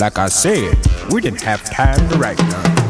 Like I said, we didn't have time to write none.